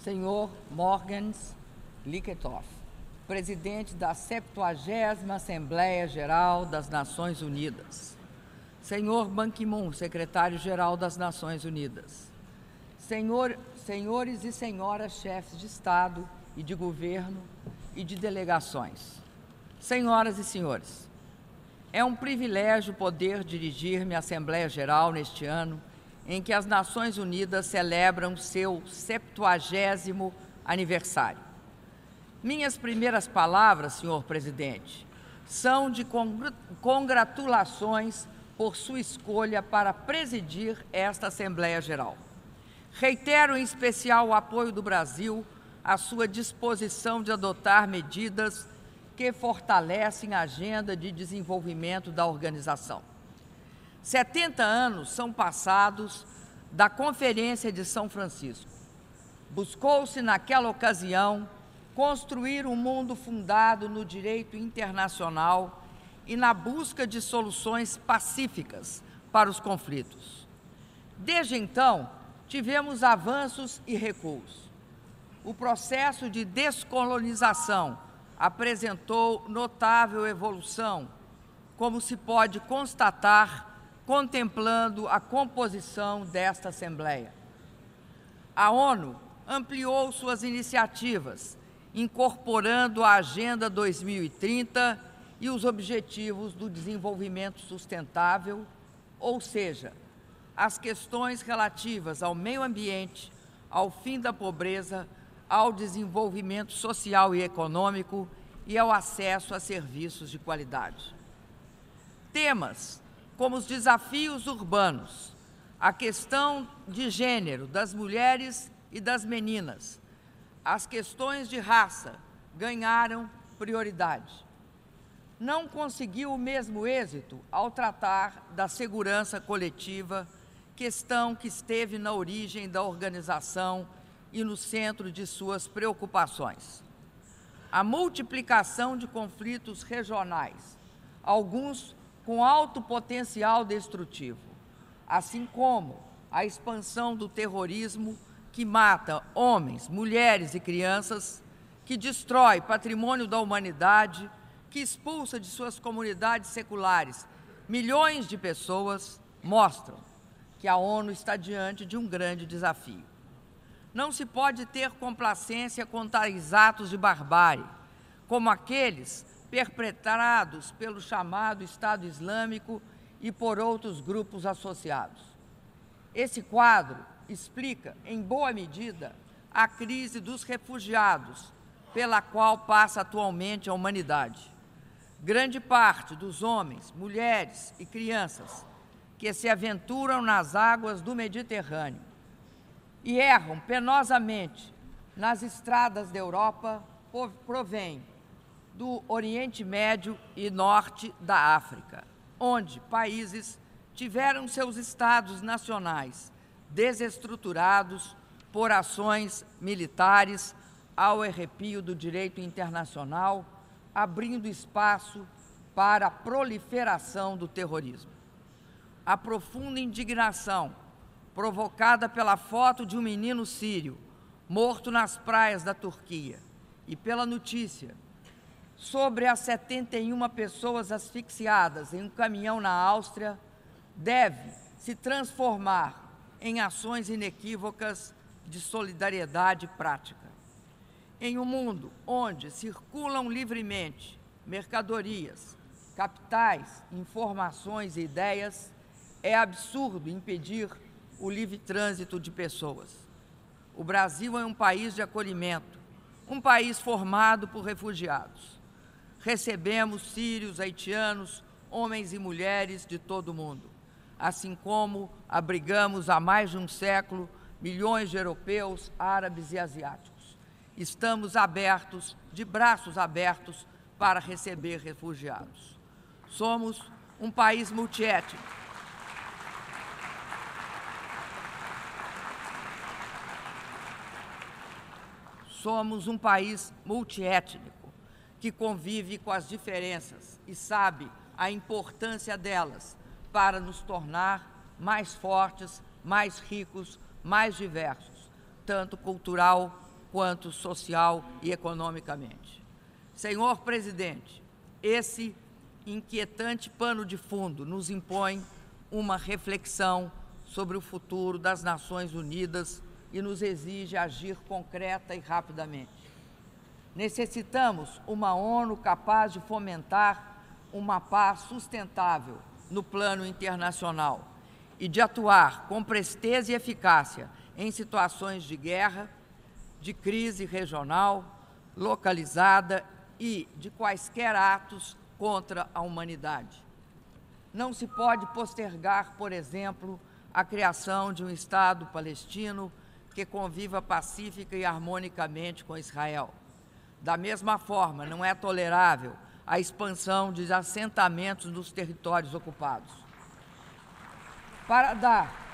senhor Morgens Licketoff, presidente da 70ª Assembleia Geral das Nações Unidas, senhor Ban Ki-moon, secretário-geral das Nações Unidas, senhores e senhoras chefes de Estado e de governo e de delegações, senhoras e senhores, é um privilégio poder dirigir-me à Assembleia Geral neste ano em que as Nações Unidas celebram seu 70º aniversário. Minhas primeiras palavras, senhor presidente, são de congratulações por sua escolha para presidir esta Assembleia Geral. Reitero em especial o apoio do Brasil à sua disposição de adotar medidas que fortalecem a agenda de desenvolvimento da organização. 70 anos são passados da Conferência de São Francisco. Buscou-se, naquela ocasião, construir um mundo fundado no direito internacional e na busca de soluções pacíficas para os conflitos. Desde então, tivemos avanços e recuos. O processo de descolonização apresentou notável evolução, como se pode constatar contemplando a composição desta Assembleia. A ONU ampliou suas iniciativas, incorporando a Agenda 2030 e os Objetivos do Desenvolvimento Sustentável, ou seja, as questões relativas ao meio ambiente, ao fim da pobreza, ao desenvolvimento social e econômico e ao acesso a serviços de qualidade. Temas como os desafios urbanos, a questão de gênero das mulheres e das meninas, as questões de raça ganharam prioridade. Não conseguiu o mesmo êxito ao tratar da segurança coletiva, questão que esteve na origem da organização e no centro de suas preocupações. A multiplicação de conflitos regionais, alguns com alto potencial destrutivo, assim como a expansão do terrorismo que mata homens, mulheres e crianças, que destrói patrimônio da humanidade, que expulsa de suas comunidades seculares milhões de pessoas, mostram que a ONU está diante de um grande desafio. Não se pode ter complacência com tais atos de barbárie, como aqueles perpetrados pelo chamado Estado Islâmico e por outros grupos associados. Esse quadro explica, em boa medida, a crise dos refugiados pela qual passa atualmente a humanidade. Grande parte dos homens, mulheres e crianças que se aventuram nas águas do Mediterrâneo e erram penosamente nas estradas da Europa provêm do Oriente Médio e Norte da África, onde países tiveram seus estados nacionais desestruturados por ações militares ao arrepio do direito internacional, abrindo espaço para a proliferação do terrorismo. A profunda indignação provocada pela foto de um menino sírio morto nas praias da Turquia e pela notícia sobre as 71 pessoas asfixiadas em um caminhão na Áustria deve se transformar em ações inequívocas de solidariedade prática. Em um mundo onde circulam livremente mercadorias, capitais, informações e ideias, é absurdo impedir o livre trânsito de pessoas. O Brasil é um país de acolhimento, um país formado por refugiados. Recebemos sírios, haitianos, homens e mulheres de todo o mundo, assim como abrigamos há mais de um século milhões de europeus, árabes e asiáticos. Estamos abertos, de braços abertos, para receber refugiados. Somos um país multiétnico. Somos um país multiétnico que convive com as diferenças e sabe a importância delas para nos tornar mais fortes, mais ricos, mais diversos, tanto cultural quanto social e economicamente. Senhor presidente, esse inquietante pano de fundo nos impõe uma reflexão sobre o futuro das Nações Unidas e nos exige agir concreta e rapidamente. Necessitamos uma ONU capaz de fomentar uma paz sustentável no plano internacional e de atuar com presteza e eficácia em situações de guerra, de crise regional, localizada e de quaisquer atos contra a humanidade. Não se pode postergar, por exemplo, a criação de um Estado palestino que conviva pacífica e harmonicamente com Israel. Da mesma forma, não é tolerável a expansão de assentamentos nos territórios ocupados. Para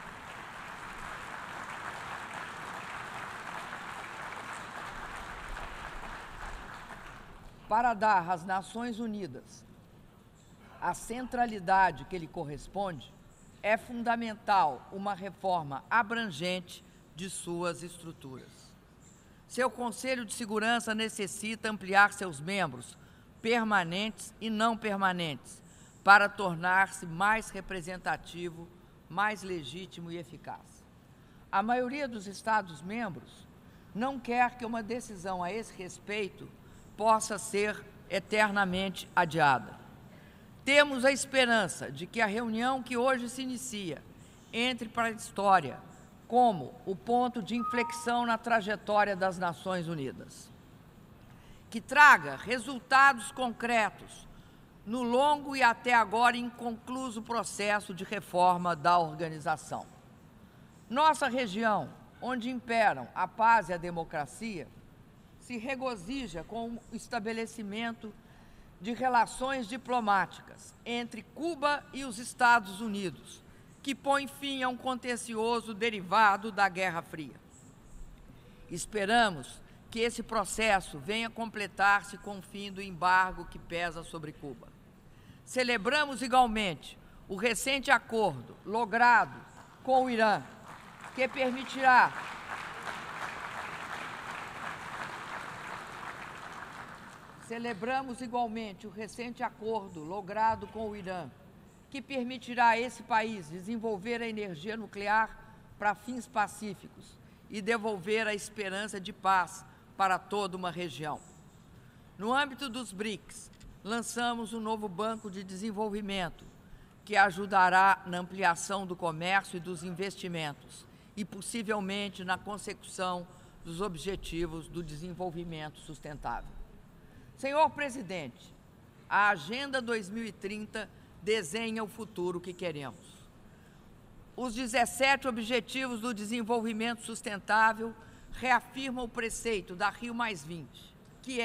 dar às Nações Unidas a centralidade que lhe corresponde, é fundamental uma reforma abrangente de suas estruturas. Seu Conselho de Segurança necessita ampliar seus membros, permanentes e não permanentes, para tornar-se mais representativo, mais legítimo e eficaz. A maioria dos Estados-membros não quer que uma decisão a esse respeito possa ser eternamente adiada. Temos a esperança de que a reunião que hoje se inicia entre para a história como o ponto de inflexão na trajetória das Nações Unidas, que traga resultados concretos no longo e até agora inconcluso processo de reforma da organização. Nossa região, onde imperam a paz e a democracia, se regozija com o estabelecimento de relações diplomáticas entre Cuba e os Estados Unidos, que põe fim a um contencioso derivado da Guerra Fria. Esperamos que esse processo venha completar-se com o fim do embargo que pesa sobre Cuba. Celebramos igualmente o recente acordo logrado com o Irã, que permitirá a esse país desenvolver a energia nuclear para fins pacíficos e devolver a esperança de paz para toda uma região. No âmbito dos BRICS, lançamos um novo banco de desenvolvimento que ajudará na ampliação do comércio e dos investimentos e, possivelmente, na consecução dos objetivos do desenvolvimento sustentável. Senhor presidente, a Agenda 2030 desenha o futuro que queremos. Os 17 Objetivos do Desenvolvimento Sustentável reafirmam o preceito da Rio+20, que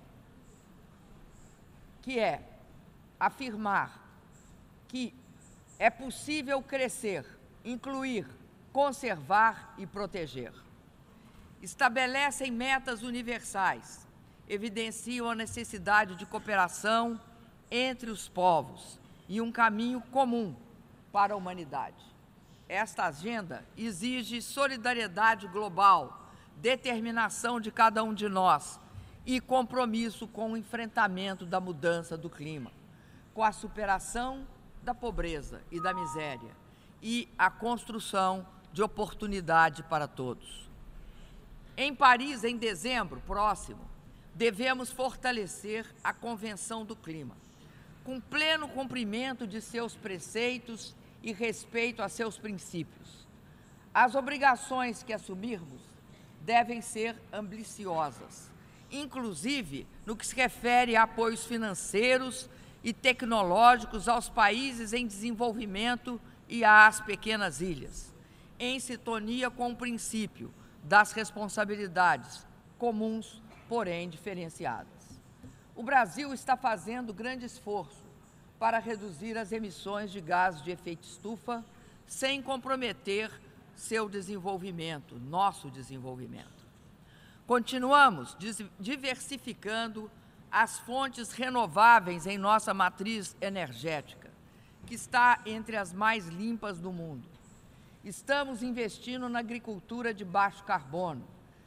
é afirmar que é possível crescer, incluir, conservar e proteger. Estabelecem metas universais, evidenciam a necessidade de cooperação entre os povos e um caminho comum para a humanidade. Esta agenda exige solidariedade global, determinação de cada um de nós e compromisso com o enfrentamento da mudança do clima, com a superação da pobreza e da miséria e a construção de oportunidade para todos. Em Paris, em dezembro próximo, devemos fortalecer a Convenção do Clima, com pleno cumprimento de seus preceitos e respeito a seus princípios. As obrigações que assumirmos devem ser ambiciosas, inclusive no que se refere a apoios financeiros e tecnológicos aos países em desenvolvimento e às pequenas ilhas, em sintonia com o princípio das responsabilidades comuns, porém diferenciadas. O Brasil está fazendo grande esforço para reduzir as emissões de gases de efeito estufa sem comprometer seu desenvolvimento, nosso desenvolvimento. Continuamos diversificando as fontes renováveis em nossa matriz energética, que está entre as mais limpas do mundo. Estamos investindo na agricultura de baixo carbono,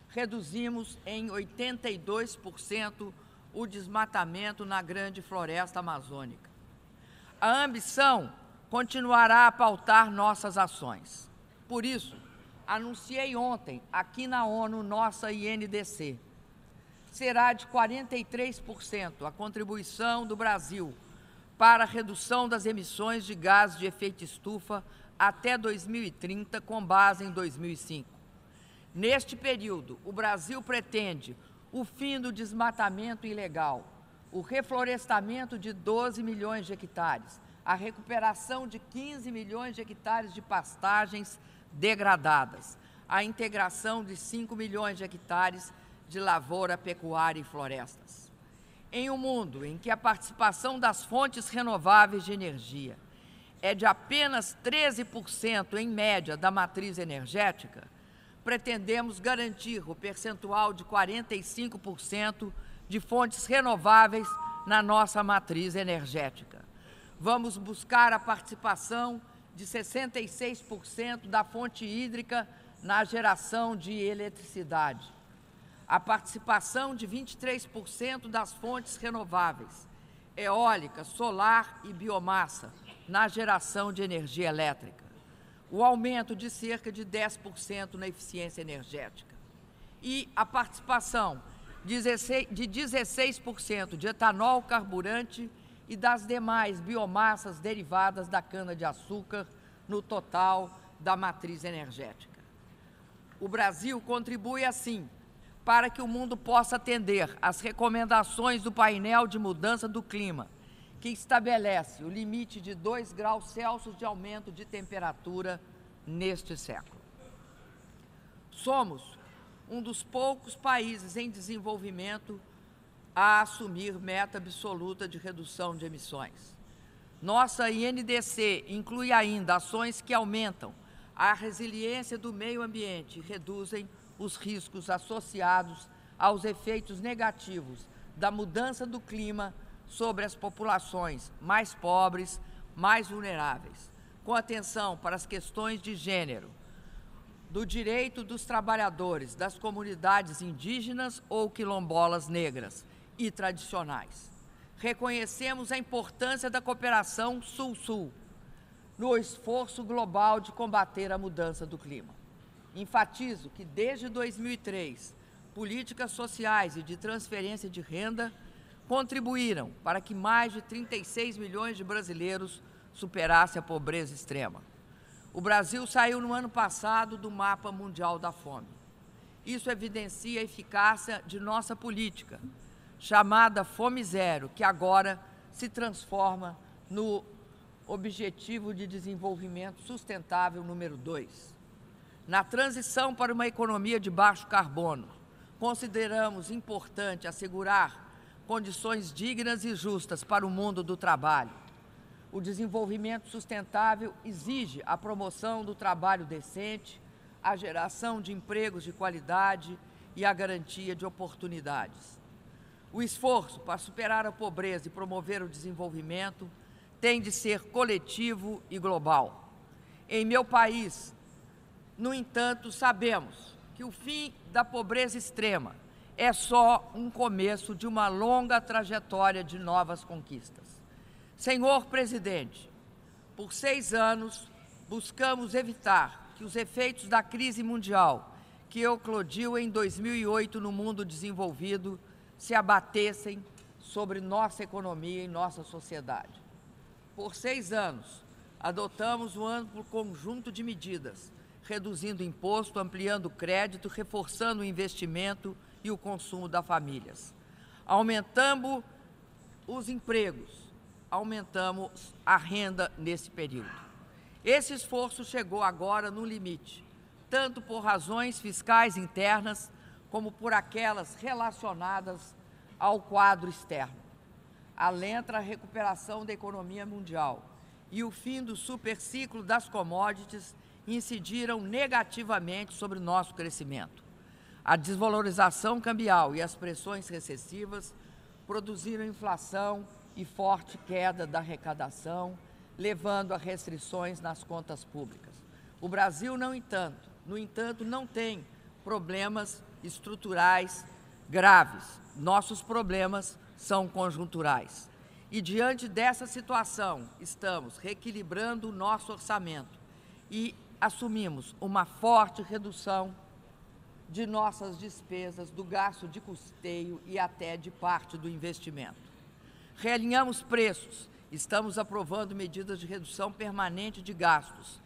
reduzimos em 82% o desmatamento na grande floresta amazônica. A ambição continuará a pautar nossas ações. Por isso, anunciei ontem, aqui na ONU, nossa INDC. Será de 43% a contribuição do Brasil para a redução das emissões de gases de efeito estufa até 2030, com base em 2005. Neste período, o Brasil pretende o fim do desmatamento ilegal, o reflorestamento de 12 milhões de hectares, a recuperação de 15 milhões de hectares de pastagens degradadas, a integração de 5 milhões de hectares de lavoura, pecuária e florestas. Em um mundo em que a participação das fontes renováveis de energia é de apenas 13% em média da matriz energética, pretendemos garantir o percentual de 45% de fontes renováveis na nossa matriz energética. Vamos buscar a participação de 66% da fonte hídrica na geração de eletricidade, a participação de 23% das fontes renováveis, eólica, solar e biomassa, na geração de energia elétrica, o aumento de cerca de 10% na eficiência energética e a participação de 16% de etanol carburante e das demais biomassas derivadas da cana-de-açúcar no total da matriz energética. O Brasil contribui, assim, para que o mundo possa atender às recomendações do painel de mudança do clima, que estabelece o limite de 2 graus Celsius de aumento de temperatura neste século. Somos um dos poucos países em desenvolvimento a assumir meta absoluta de redução de emissões. Nossa INDC inclui ainda ações que aumentam a resiliência do meio ambiente e reduzem os riscos associados aos efeitos negativos da mudança do clima sobre as populações mais pobres, mais vulneráveis, com atenção para as questões de gênero, do direito dos trabalhadores, das comunidades indígenas ou quilombolas negras e tradicionais. Reconhecemos a importância da cooperação Sul-Sul no esforço global de combater a mudança do clima. Enfatizo que, desde 2003, políticas sociais e de transferência de renda contribuíram para que mais de 36 milhões de brasileiros superassem a pobreza extrema. O Brasil saiu no ano passado do mapa mundial da fome. Isso evidencia a eficácia de nossa política, chamada Fome Zero, que agora se transforma no Objetivo de Desenvolvimento Sustentável número 2. Na transição para uma economia de baixo carbono, consideramos importante assegurar condições dignas e justas para o mundo do trabalho. O desenvolvimento sustentável exige a promoção do trabalho decente, a geração de empregos de qualidade e a garantia de oportunidades. O esforço para superar a pobreza e promover o desenvolvimento tem de ser coletivo e global. Em meu país, no entanto, sabemos que o fim da pobreza extrema é só um começo de uma longa trajetória de novas conquistas. Senhor Presidente, por 6 anos, buscamos evitar que os efeitos da crise mundial que eclodiu em 2008 no mundo desenvolvido se abatessem sobre nossa economia e nossa sociedade. Por 6 anos, adotamos um amplo conjunto de medidas, reduzindo imposto, ampliando crédito, reforçando o investimento e o consumo das famílias. Aumentamos os empregos, aumentamos a renda nesse período. Esse esforço chegou agora no limite, tanto por razões fiscais internas, como por aquelas relacionadas ao quadro externo. A lenta recuperação da economia mundial e o fim do superciclo das commodities incidiram negativamente sobre o nosso crescimento. A desvalorização cambial e as pressões recessivas produziram inflação e forte queda da arrecadação, levando a restrições nas contas públicas. O Brasil, no entanto, não tem problemas estruturais graves. Nossos problemas são conjunturais. E, diante dessa situação, estamos reequilibrando o nosso orçamento e assumimos uma forte redução de nossas despesas, do gasto de custeio e até de parte do investimento. Realinhamos preços, estamos aprovando medidas de redução permanente de gastos.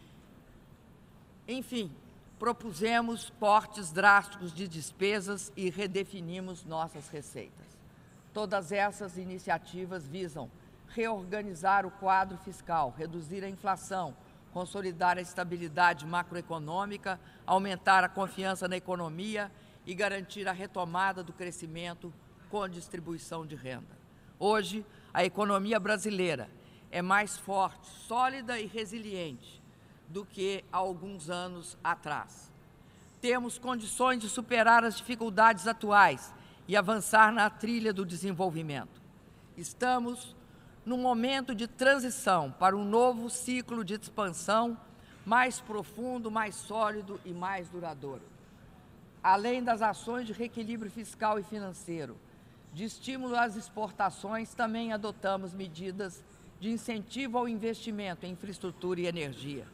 Enfim, propusemos cortes drásticos de despesas e redefinimos nossas receitas. Todas essas iniciativas visam reorganizar o quadro fiscal, reduzir a inflação, consolidar a estabilidade macroeconômica, aumentar a confiança na economia e garantir a retomada do crescimento com distribuição de renda. Hoje, a economia brasileira é mais forte, sólida e resiliente do que há alguns anos atrás. Temos condições de superar as dificuldades atuais e avançar na trilha do desenvolvimento. Estamos num momento de transição para um novo ciclo de expansão mais profundo, mais sólido e mais duradouro. Além das ações de reequilíbrio fiscal e financeiro, de estímulo às exportações, também adotamos medidas de incentivo ao investimento em infraestrutura e energia.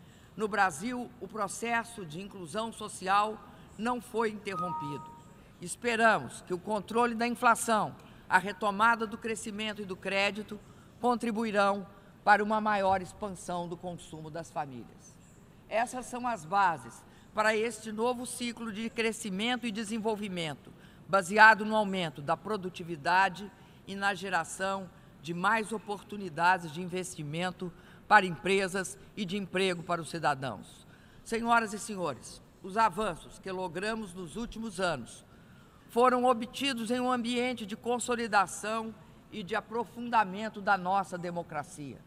No Brasil, o processo de inclusão social não foi interrompido. Esperamos que o controle da inflação, a retomada do crescimento e do crédito contribuirão para uma maior expansão do consumo das famílias. Essas são as bases para este novo ciclo de crescimento e desenvolvimento, baseado no aumento da produtividade e na geração de mais oportunidades de investimento para empresas e de emprego para os cidadãos. Senhoras e senhores, os avanços que logramos nos últimos anos foram obtidos em um ambiente de consolidação e de aprofundamento da nossa democracia.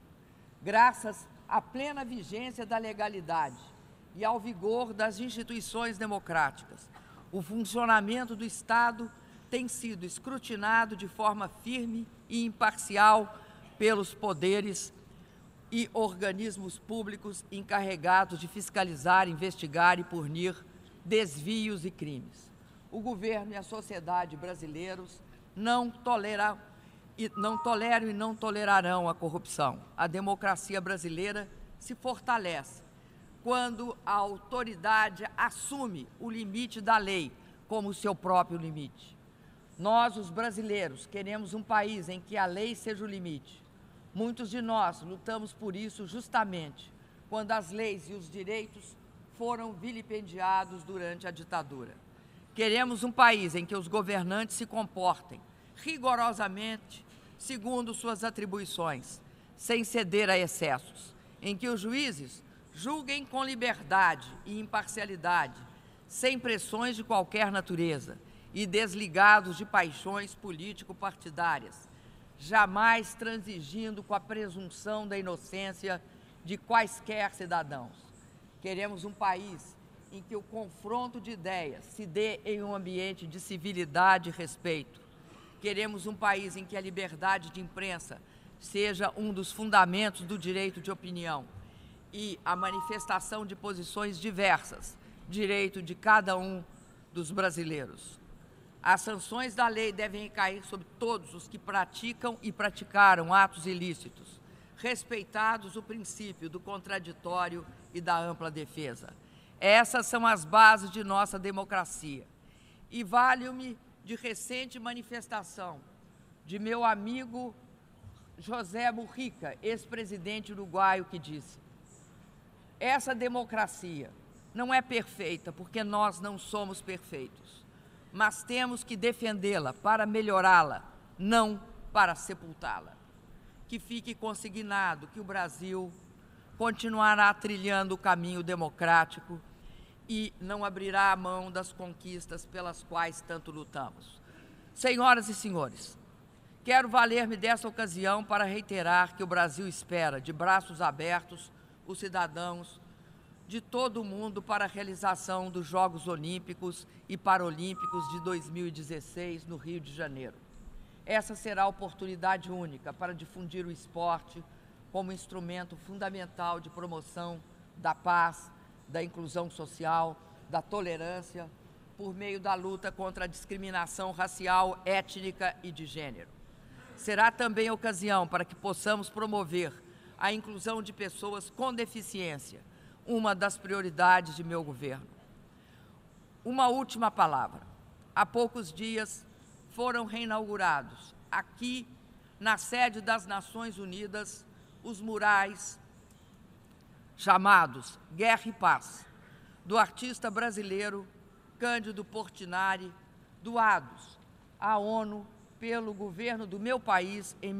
Graças à plena vigência da legalidade e ao vigor das instituições democráticas, o funcionamento do Estado tem sido escrutinado de forma firme e imparcial pelos poderes e organismos públicos encarregados de fiscalizar, investigar e punir desvios e crimes. O governo e a sociedade brasileiros não toleram e não tolerarão a corrupção. A democracia brasileira se fortalece quando a autoridade assume o limite da lei como seu próprio limite. Nós, os brasileiros, queremos um país em que a lei seja o limite. Muitos de nós lutamos por isso justamente quando as leis e os direitos foram vilipendiados durante a ditadura. Queremos um país em que os governantes se comportem rigorosamente segundo suas atribuições, sem ceder a excessos, em que os juízes julguem com liberdade e imparcialidade, sem pressões de qualquer natureza e desligados de paixões político-partidárias, jamais transigindo com a presunção da inocência de quaisquer cidadãos. Queremos um país em que o confronto de ideias se dê em um ambiente de civilidade e respeito. Queremos um país em que a liberdade de imprensa seja um dos fundamentos do direito de opinião e a manifestação de posições diversas, direito de cada um dos brasileiros. As sanções da lei devem recair sobre todos os que praticam e praticaram atos ilícitos, respeitados o princípio do contraditório e da ampla defesa. Essas são as bases de nossa democracia. E valho-me de recente manifestação de meu amigo José Mujica, ex-presidente uruguaio, que disse: essa democracia não é perfeita porque nós não somos perfeitos, mas temos que defendê-la para melhorá-la, não para sepultá-la. Que fique consignado que o Brasil continuará trilhando o caminho democrático e não abrirá a mão das conquistas pelas quais tanto lutamos. Senhoras e senhores, quero valer-me dessa ocasião para reiterar que o Brasil espera, de braços abertos, os cidadãos de todo o mundo para a realização dos Jogos Olímpicos e Paralímpicos de 2016 no Rio de Janeiro. Essa será a oportunidade única para difundir o esporte como instrumento fundamental de promoção da paz, da inclusão social, da tolerância, por meio da luta contra a discriminação racial, étnica e de gênero. Será também ocasião para que possamos promover a inclusão de pessoas com deficiência, uma das prioridades de meu governo. Uma última palavra. Há poucos dias foram reinaugurados, aqui na sede das Nações Unidas, os murais chamados Guerra e Paz, do artista brasileiro Cândido Portinari, doados à ONU pelo governo do meu país em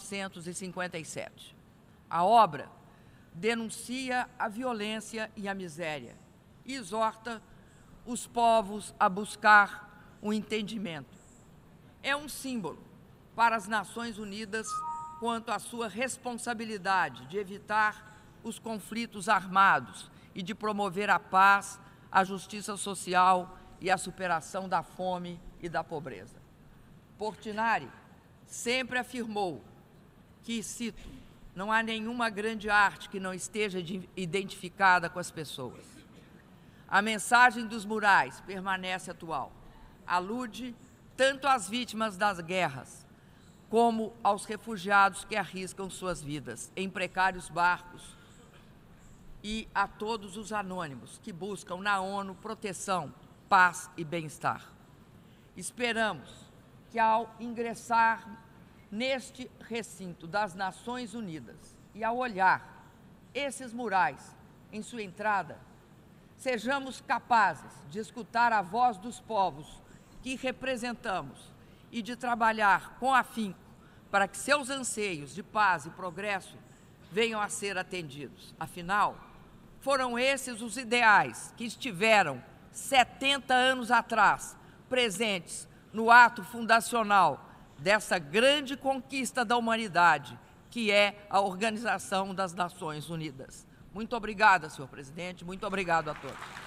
1957. A obra denuncia a violência e a miséria e exorta os povos a buscar o entendimento. É um símbolo para as Nações Unidas quanto à sua responsabilidade de evitar os conflitos armados e de promover a paz, a justiça social e a superação da fome e da pobreza. Portinari sempre afirmou que, cito, não há nenhuma grande arte que não esteja identificada com as pessoas. A mensagem dos murais permanece atual. Alude tanto às vítimas das guerras, como aos refugiados que arriscam suas vidas em precários barcos e a todos os anônimos que buscam na ONU proteção, paz e bem-estar. Esperamos que, ao ingressar neste recinto das Nações Unidas e ao olhar esses murais em sua entrada, sejamos capazes de escutar a voz dos povos que representamos e de trabalhar com afinco para que seus anseios de paz e progresso venham a ser atendidos. Afinal, foram esses os ideais que estiveram 70 anos atrás presentes no ato fundacional dessa grande conquista da humanidade, que é a Organização das Nações Unidas. Muito obrigada, senhor presidente. Muito obrigado a todos.